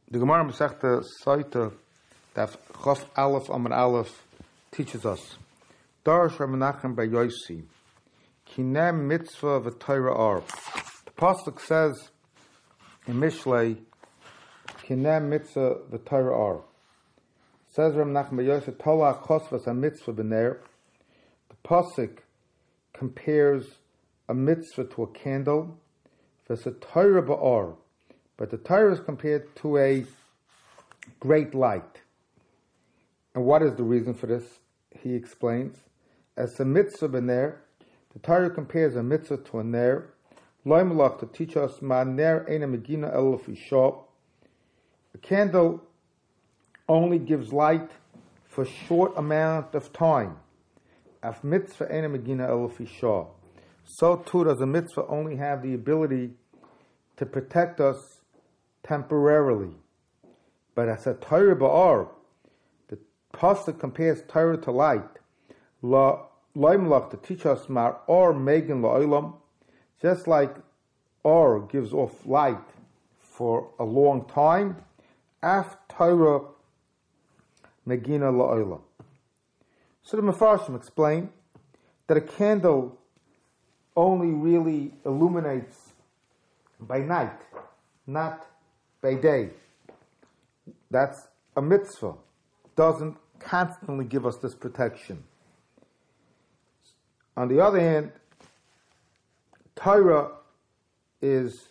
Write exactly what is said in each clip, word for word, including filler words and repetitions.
The Gemara Masechta Saita Daf Chof Aleph Amar Aleph teaches us Darash Reb Menachem Bar Yossi Kinem Mitzvah V'Torah Ar. The pasuk says in Mishlei Kinem Mitzvah V'Torah Ar. Says Reb Menachem Bar Yossi Tola Chosvas a Mitzvah B'Ner. The pasuk compares a mitzvah to a candle. V'S a Torah B'Ar. But the Torah is compared to a great light. And what is the reason for this? He explains. As a mitzvah b'ner, the Torah compares a mitzvah to a ner. Loimalach to teach us ma ner eina megina el l'fisha. A candle only gives light for a short amount of time. Af mitzvah eina megina el l'fisha. So too does a mitzvah only have the ability to protect us temporarily. But as a Torah ba'ar, the pasuk compares Torah to light. La loimlach to teach us mar or megan la'olam, just like or gives off light for a long time. Af Torah megina la'olam. So the Mefarshim explain that a candle only really illuminates by night, not by day. That's a mitzvah. Doesn't constantly give us this protection. On the other hand, Torah is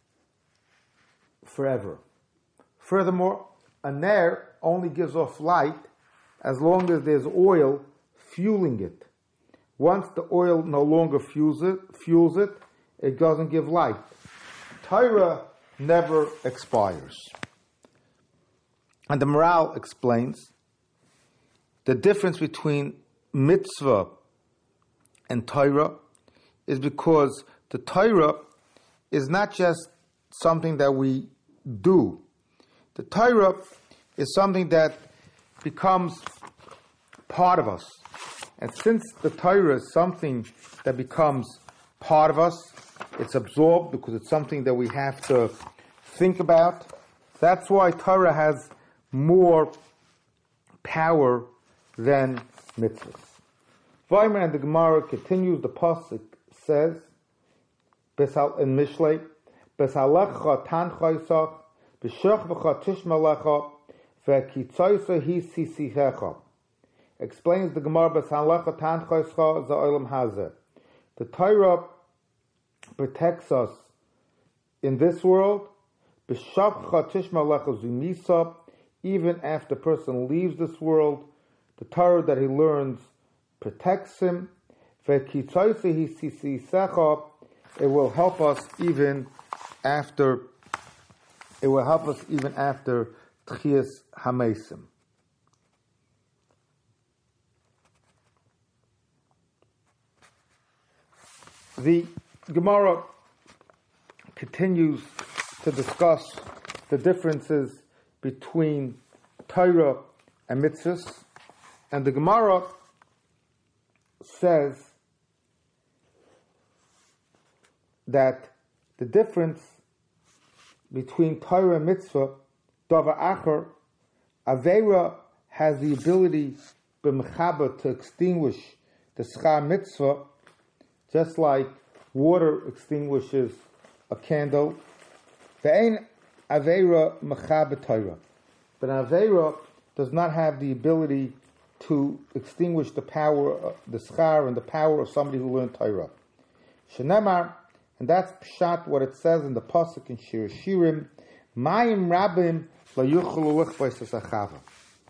forever. Furthermore, a ner only gives off light as long as there's oil fueling it. Once the oil no longer fuels it, fuels it, it doesn't give light. Torah never expires. And the Maral explains the difference between mitzvah and Torah is because the Torah is not just something that we do. The Torah is something that becomes part of us. And since the Torah is something that becomes part of us, it's absorbed because it's something that we have to think about. That's why Torah has more power than mitzvahs. Vayman and the Gemara continues, the pasuk says, Besal in Mishlei, Besalecha tanchaysach, B'shach v'cha tishmalecha, V'kitzoysa hi sisihecha. Explains the Gemara, Besalecha tanchaysach za'olam hazeh. The Torah protects us in this world, even after the person leaves this world. The Torah that he learns protects him. It will help us even after it will help us even after Tchias Hamesim. The Gemara continues to discuss the differences between Torah and mitzvahs, and the Gemara says that the difference between Torah and mitzvah, davar acher, Aveira has the ability b'mechaber to extinguish the schar mitzvah, just like water extinguishes a candle. Ve'ein Aveira mechaber Torah. But Aveira does not have the ability to extinguish the power, the schar and the power of somebody who learned Torah. Shenemar, and that's pshat what it says in the pasuk in Shir Shirim, Mayim rabim lo yuchlu lichvos achava.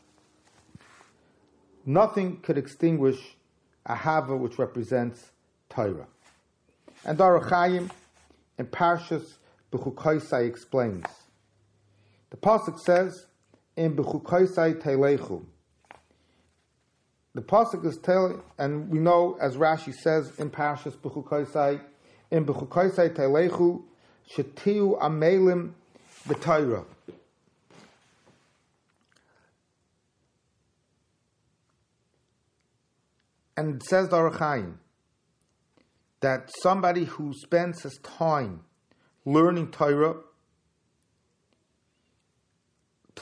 Nothing could extinguish ahava, which represents Torah. And Aruch Chaim in Parshas B'chukoisai explains. The pasuk says, "In B'chukoisai teilechu." The pasuk is telling, and we know, as Rashi says in Parshas B'chukoisai, "In B'chukoisai teilechu shetiu amelim b'Torah." And it says Aruch Chaim that somebody who spends his time learning Torah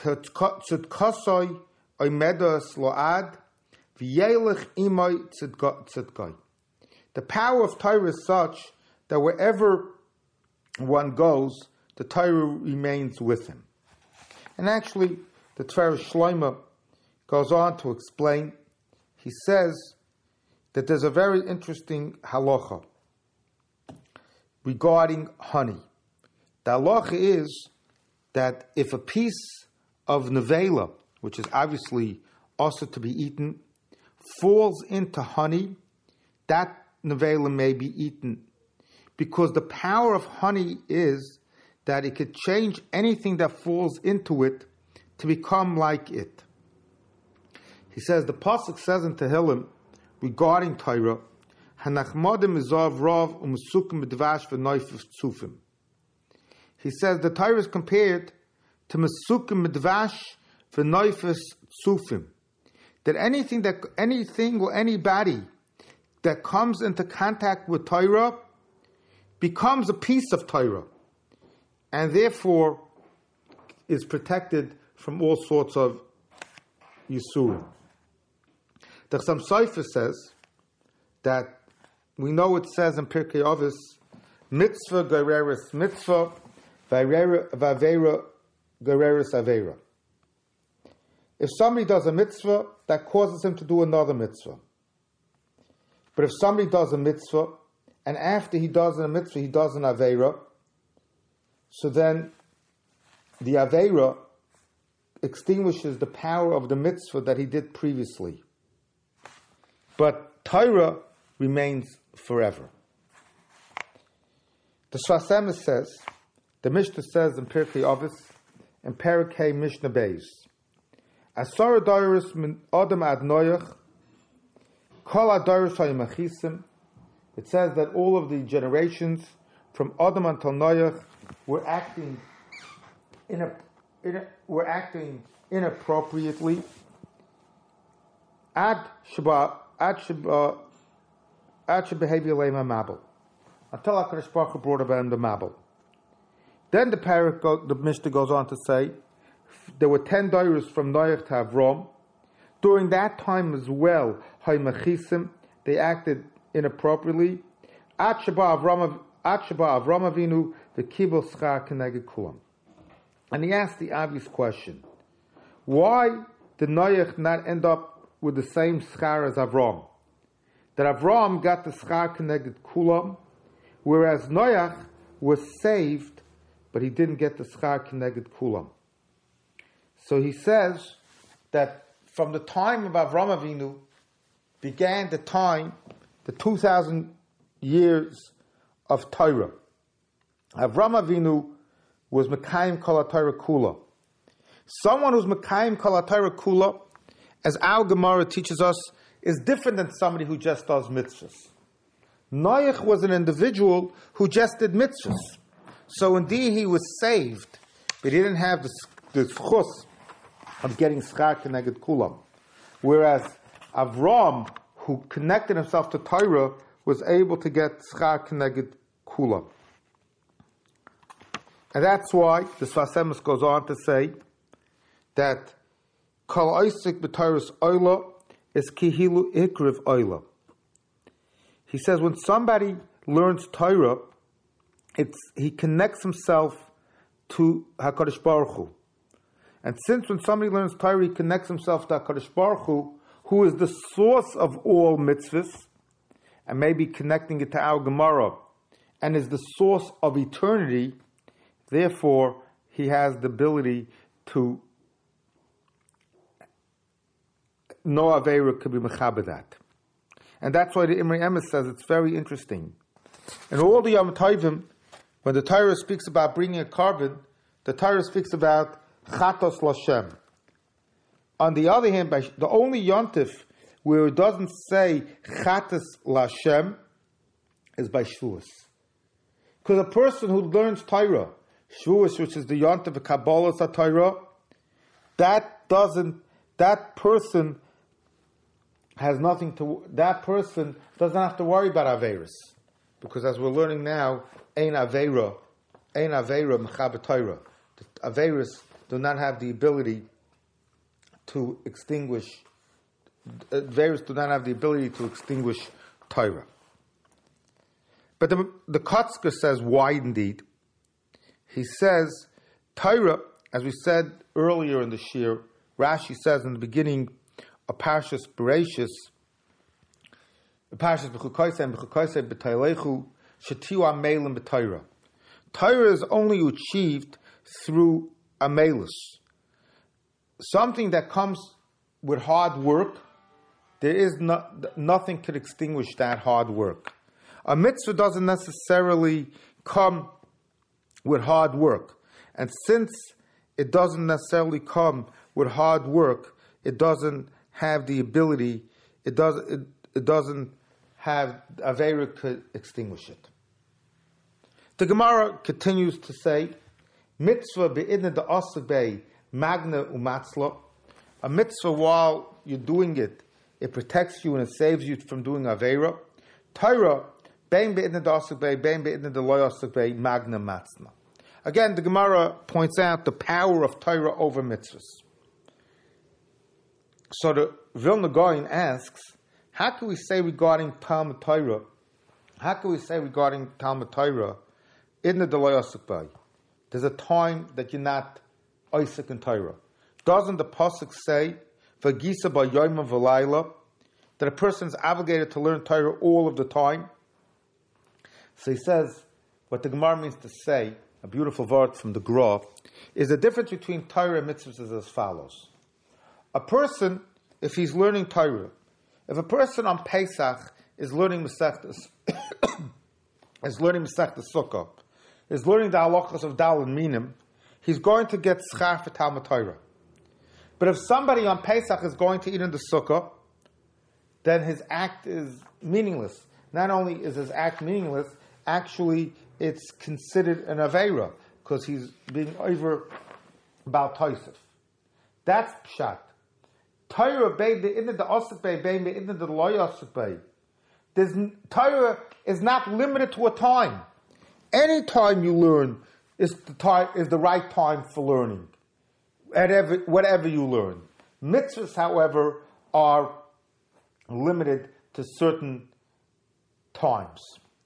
tzedkasoi oimedos load v'yelech imoi tzedkai. The power of Torah is such that wherever one goes, the Torah remains with him. And actually, the Tiferes Shlomo goes on to explain. He says that there's a very interesting halacha regarding honey. The halacha is that if a piece of nevela, which is obviously also to be eaten, falls into honey, that nevela may be eaten. Because the power of honey is that it could change anything that falls into it to become like it. He says, the Pasuk says in Tehillim regarding Torah, Hanachmodim izav rav u'mesukim b'dvash v'noifus tzufim. He says the Torah is compared to mesukim b'dvash v'noifus tzufim. That anything that anything or anybody that comes into contact with Torah becomes a piece of Torah, and therefore is protected from all sorts of Yisurim. The Chassam Sofer says that we know it says in Pirkei Avos, mitzvah gereris mitzvah, v'avera gereris avera. If somebody does a mitzvah, that causes him to do another mitzvah. But if somebody does a mitzvah, and after he does a mitzvah, he does an avera, so then the avera extinguishes the power of the mitzvah that he did previously. But Torah remains forever. The Sfas Emes says, the Mishnah says in Pirkei Avos, in Perikei Mishnah Beis, Asara Doris min Adam ad Noach, Kol Adoris Hayimachisim. It says that all of the generations from Adam until Noach were acting in a, in a, were acting inappropriately. Ad Shaba Ad Shaba Ad Shabehavi Leima Mabel, until HaKadosh Baruch Hu brought about the Mabel. Then the parak, the Mishnah goes on to say, there were ten doros from Noach to Avram. During that time as well, Haymachisim, they acted inappropriately. Ad Shaba Avram Avinu the Kibul Schar Keneged Kulam. And he asked the obvious question: why did Noach not end up with the same schar as Avram? That Avram got the Schar Keneged Kulam, whereas Noach was saved, but he didn't get the Schar Keneged Kulam. So he says that from the time of Avram Avinu began the time, the two thousand years of Torah. Avram Avinu was Mekayim Kol HaTorah Kula. Someone who's Mekayim Kol HaTorah Kula, as our Gemara teaches us, is different than somebody who just does mitzvahs. Noach was an individual who just did mitzvahs. So indeed he was saved, but he didn't have the, the chus of getting schar keneged kulam. Whereas Avram, who connected himself to Torah, was able to get schar keneged kulam. And that's why the Sfas Emes goes on to say that kol oisik b'Torah's oila is kihilu ikriv oila. He says when somebody learns Torah, it's he connects himself to HaKadosh Baruch Hu. And since when somebody learns Torah, he connects himself to HaKadosh Baruch Hu, who is the source of all mitzvahs, and maybe connecting it to our Gemara, and is the source of eternity, therefore he has the ability to no Aveira could be mechabedat. And that's why the Imrei Emes says it's very interesting. In all the Yom Tovim, when the Torah speaks about bringing a carbon, the Torah speaks about chatos l'Hashem. On the other hand, by the only yontif where it doesn't say chatos l'Hashem is by Shavuos. Because a person who learns Torah, Shavuos, which is the yontif of Kabbalah Torah, that doesn't, that person has nothing to, that person doesn't have to worry about Averis. Because as we're learning now, Ein Aveira, Ein Aveira Mechaber Torah. Averis do not have the ability to extinguish, uh, Averos do not have the ability to extinguish Torah. But the, the Kotzker says, why indeed? He says, Torah, as we said earlier in the Shir, Rashi says in the beginning of Parshas Bereshis, Parshas B'chukoisei and B'chukoisei B'taylechu, Shetiu Amelim B'Torah. Torah is only achieved through Amelus. Something that comes with hard work, there is no, nothing could extinguish that hard work. A mitzvah doesn't necessarily come with hard work. And since it doesn't necessarily come with hard work, it doesn't have the ability, it doesn't, it, it doesn't have, Aveira could extinguish it. The Gemara continues to say, mitzvah be'idna da'asik bei magna umatzla. A mitzvah, while you're doing it, it protects you and it saves you from doing Aveira. Torah, bein be'idna da'asik bei, bein be'idna da'loyasik bei, magna matzna. Again, the Gemara points out the power of Torah over mitzvahs. So the Vilna Gaon asks, how can we say regarding Talmud Torah, how can we say regarding Talmud Torah, idna d'lo yasik bei? There's a time that you're not Isaac in Torah. Doesn't the pasuk say, "V'gisa b'yoyim v'layla," that a person is obligated to learn Torah all of the time? So he says, what the Gemara means to say, a beautiful word from the Gra, is the difference between Torah and mitzvahs is as follows. A person, if he's learning Torah, if a person on Pesach is learning Masechtas, is learning Masechtas Sukkah, is learning the halachas of Dal and Minim, he's going to get schar for Talmud Torah. But if somebody on Pesach is going to eat in the Sukkah, then his act is meaningless. Not only is his act meaningless, actually it's considered an Aveira, because he's being over Baal Tosef. That's pshat. Torah bein be'idna da'asik bei, bein be'idna d'lo yasik bei. Torah is not limited to a time. Any time you learn is the time is the right time for learning. Whatever, whatever you learn. Mitzvahs, however, are limited to certain times.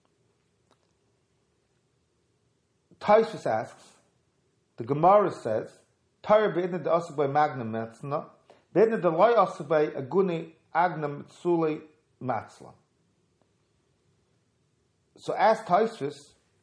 Taishus asks, the Gemara says, Torah be'idna da'asik bei magna metzna, be'idna d'lo yasik bei aguni agna mitzule matzla. So ask Taishus,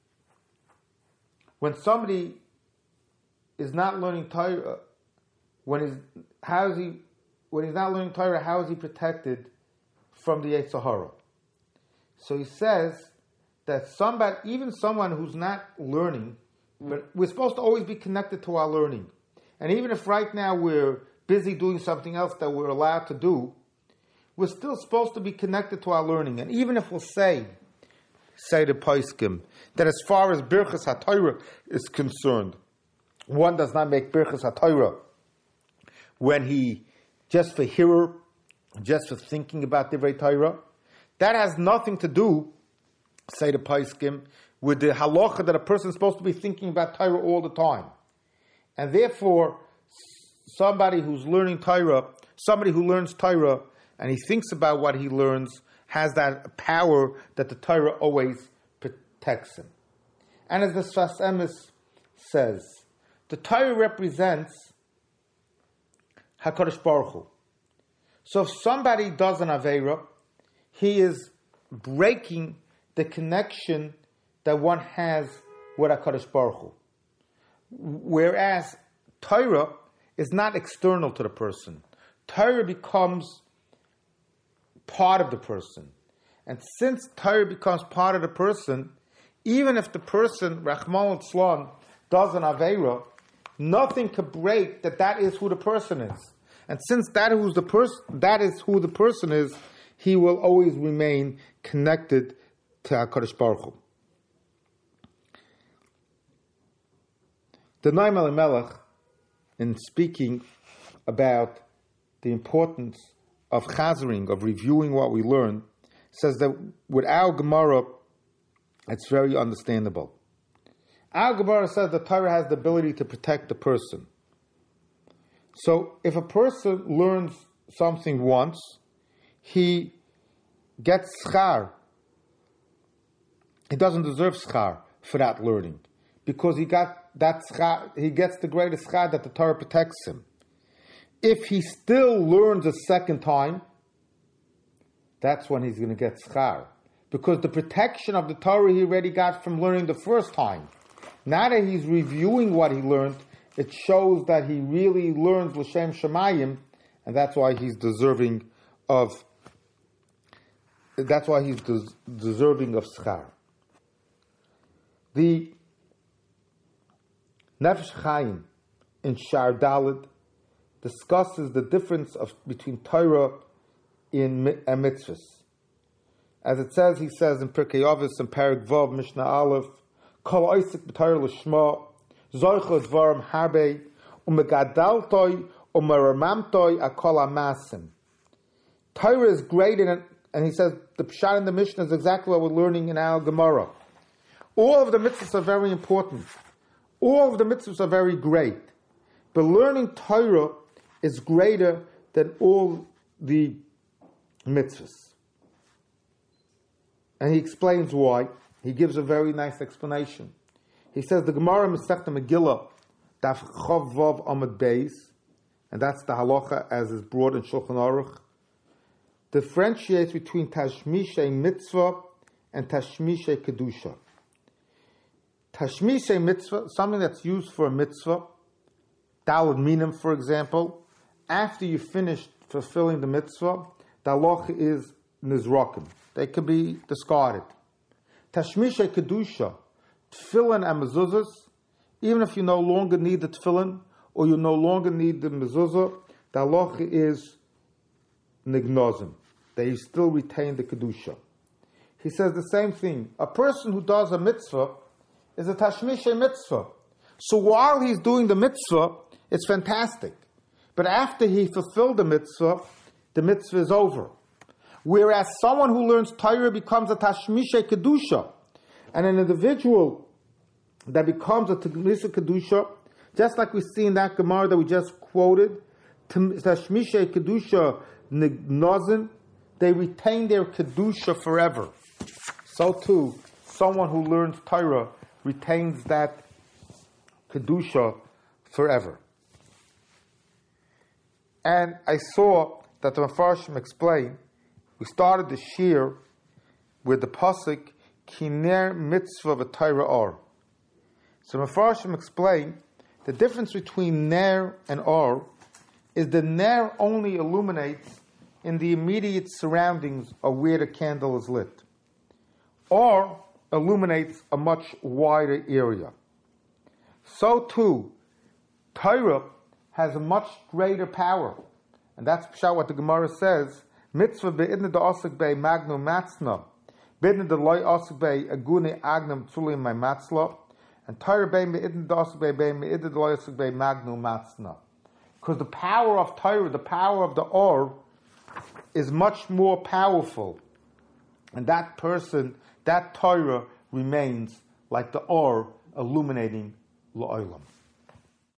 when somebody is not learning Torah, when he's how is he when he's not learning Torah, how is he protected from the Yetzer Hara? So he says that somebody, even someone who's not learning, but we're supposed to always be connected to our learning. And even if right now we're busy doing something else that we're allowed to do, we're still supposed to be connected to our learning. And even if we'll say, say the Poskim, that as far as Birchas HaTorah is concerned, one does not make Birchas HaTorah when he, just for hearer, just for thinking about Divrei Torah. That has nothing to do, say the Poskim, with the halacha that a person is supposed to be thinking about Torah all the time. And therefore, somebody who's learning Torah, somebody who learns Torah, and he thinks about what he learns, has that power that the Torah always protects him. And as the Sfas Emes says, the Torah represents HaKadosh Baruch Hu. So if somebody does an Aveira, he is breaking the connection that one has with HaKadosh Baruch Hu. Whereas Torah is not external to the person. Torah becomes part of the person. And since Torah becomes part of the person, even if the person, Rachmana litzlan, does an Aveira, nothing could break that that is who the person is. And since that who's the person, that is who the person is, he will always remain connected to HaKadosh Baruch Hu. The Noam Elimelech, in speaking about the importance of chazering, of reviewing what we learn, says that with our Gemara, it's very understandable. Our Gemara says that Torah has the ability to protect the person. So if a person learns something once, he gets schar. He doesn't deserve schar for that learning, because he got that schar, he gets the greatest schar that the Torah protects him. If he still learns a second time, that's when he's going to get schar, because the protection of the Torah he already got from learning the first time. Now that he's reviewing what he learned, it shows that he really learns l'shem shamayim, and that's why he's deserving of. That's why he's des- deserving of schar. The Nefesh Chaim in Shar Daled discusses the difference of between Torah in and mitzvahs. As it says, he says in Pirkei Avos in Perek Vav Mishnah Aleph, Kol Oisik b'Torah l'shma, Zoicha dvarim harbe, umegadaltoi umeramamtoi akol amasim. Torah is great, in it, and he says the pshat in the Mishnah is exactly what we're learning in our Gemara. All of the mitzvahs are very important. All of the mitzvahs are very great. But learning Torah is greater than all the mitzvahs. And he explains why. He gives a very nice explanation. He says the Gemara Masechta Megillah, Daf Chav Vav Amud Beis, and that's the halacha as is brought in Shulchan Aruch, differentiates between Tashmishay Mitzvah and Tashmishay Kedusha. Tashmishay Mitzvah, something that's used for a mitzvah, Daled Minim, for example, after you finish fulfilling the mitzvah, the halacha is Nizrakim. They can be discarded. Tashmishay Kedusha, Tefillin and mezuzahs, even if you no longer need the tefillin or you no longer need the mezuzah, the halacha is nignozim. They still retain the kedusha. He says the same thing. A person who does a mitzvah is a tashmishay mitzvah. So while he's doing the mitzvah, it's fantastic. But after he fulfilled the mitzvah, the mitzvah is over. Whereas someone who learns Torah becomes a tashmishay kedusha. And an individual that becomes a Tashmishay Kedusha, just like we see in that Gemara that we just quoted, Tashmishay Kedusha Nozin, they retain their Kedusha forever. So too, someone who learns Torah retains that Kedusha forever. And I saw that the Mefarshim explained, we started the Shir with the Pasuk, Kiner mitzvah v'Torah or. So Mefarshim explain the difference between ner and or is the ner only illuminates in the immediate surroundings of where the candle is lit. Or illuminates a much wider area. So too, Torah has a much greater power. And that's what the Gemara says, mitzvah be'idna da'asik be'i magnum matzna. Bidna the loy asik bei agune agnum tzulim my matzla, and Torah bei meidin dasik bei bei meidin loy asik bei magnum matzna. Because the power of Torah, the power of the or, is much more powerful, and that person, that Torah remains like the or illuminating la'olam.